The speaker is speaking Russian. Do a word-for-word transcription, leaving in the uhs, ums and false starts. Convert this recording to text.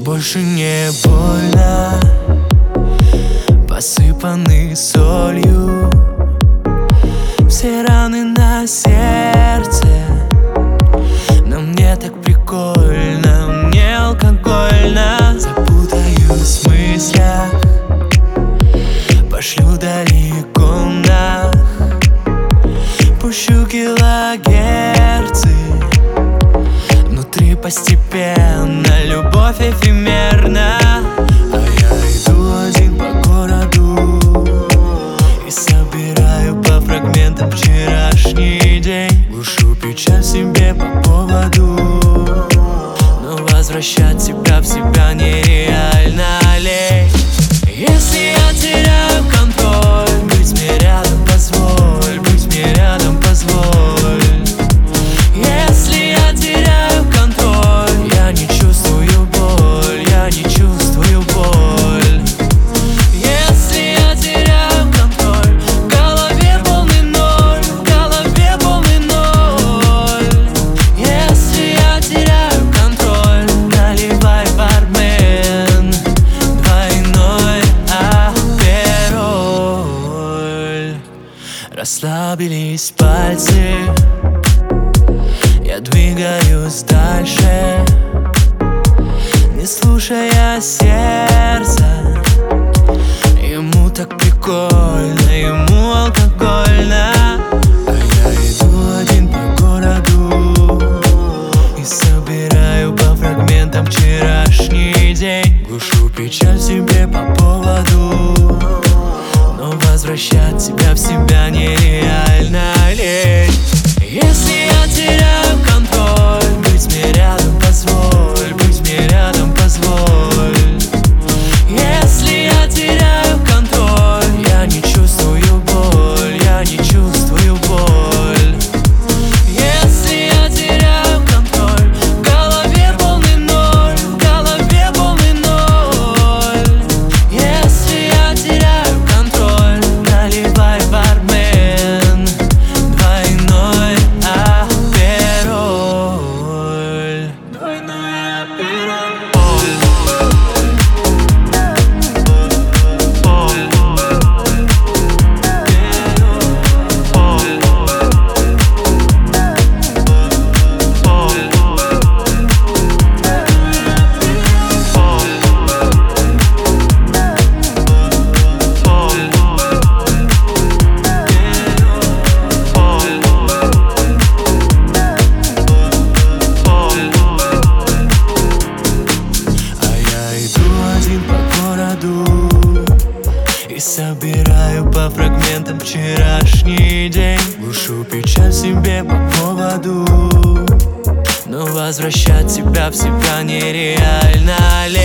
больше не больно, посыпаны солью все раны на сердце. Но мне так прикольно, мне алкогольно. Запутаюсь в мыслях, пошлю далеко нах, пущу килогерцы. Внутри постепенно любовь эфемерна. А я иду один по городу и собираю по фрагментам вчерашний день. Глушу печаль себе по поводу, но возвращать себя в себя нереально лень. Если я теряю контроль, быть мне рядом позволь, быть мне рядом позволь. Если я теряю контроль, я не чувствую боль, я не чувствую боль. Если я теряю контроль, в голове полный ноль, в голове полный ноль. Если я теряю контроль, наливай, бармен, двойной апероль. Расслабились пальцы, я двигаюсь дальше, не слушая сердца. Ему так прикольно, ему алкогольно. А я иду один по городу и собираю по фрагментам вчерашний день. Глушу печаль себе по поводу, но возвращать себя в себя нереально лень. Если я теряю контроль, быть мне рядом позволь, быть мне рядом позволь. Если я теряю контроль, я не чувствую боль, я не чувствую боль. Если я теряю контроль, в голове полный ноль, в голове полный ноль. Если я теряю контроль, наливай, бармен, двойной апероль. Двойной апероль. И собираю по фрагментам вчерашний день. Глушу печаль себе по поводу, но возвращать себя в себя нереально лень.